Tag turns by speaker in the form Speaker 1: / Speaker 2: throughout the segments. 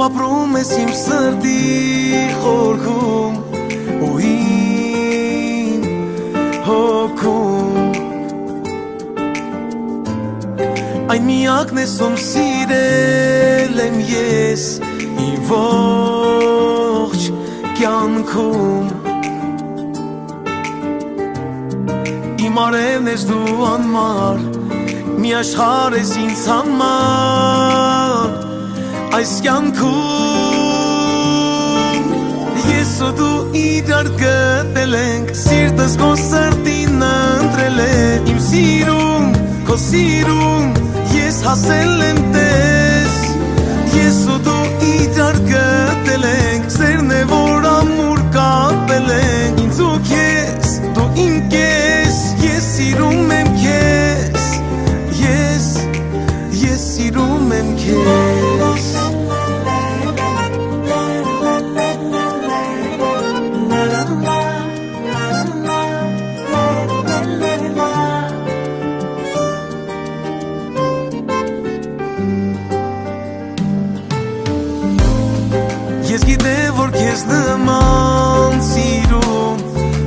Speaker 1: ապրում ես իմ սրտի խորքում ու իմ հոգում Այն միակն ես ում սիրել եմ ես իմ ողջ կյանքում Իմ արևն ես դու անմար Մի աշխարհ ես ինձ համար Այս կյանքում Ես ու դու իրար գտել ենք Սիրտս քո սրտին ընտրել է Իմ սիրուն, քո սիրուն Ես հասել եմ տես Ես ու դու իրար գտել ենք Սերն է որ ամուր կապել ենք Ինձ ու քեզ, դու իմ կես Ես սիրում եմ քեզ Ես սիրում եմ քեզ Ես գիտեմ որ քեզ նման սիրում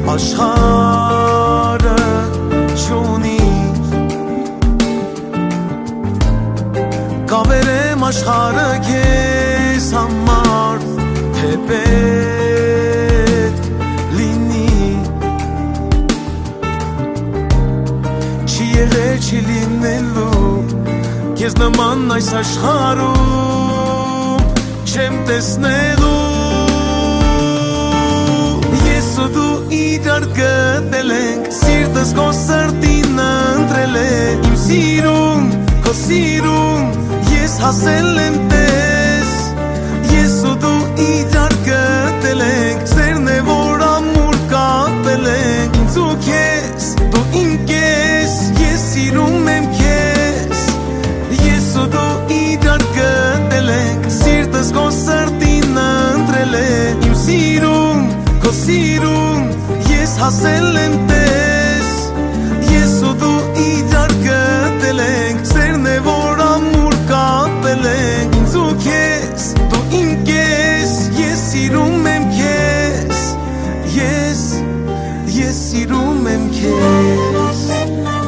Speaker 1: աշխարհը չունի Կավերեմ աշխարհը քեզ համար թե պետք լինի Չի եղել չի լինելու Քեզ նման այս աշխարհում չեմ տեսնելու Ես ու դու իրար գտել ենք Սիրտս քո սրտին ընտրել է Իմ սիրուն, քո սիրուն Ես հասել եմ տես Ես ու դու իրար գտել ենք Սերն է որ ամուր կապել ենք Ինձ ու քեզ, դու իմ կես Ես սիրում եմ քեզ Ես ու դու իրար գտել ենք Սիրտս քո սրտին ընտրել է Իմ սիրուն, քո սիրուն Ես հասել եմ տես Ես ու դու իրար գտել ենք Սերն է որ ամուր կապել ենք Ինձ ու քեզ, դու իմ կես Ես սիրում եմ քեզ Ես սիրում եմ քեզ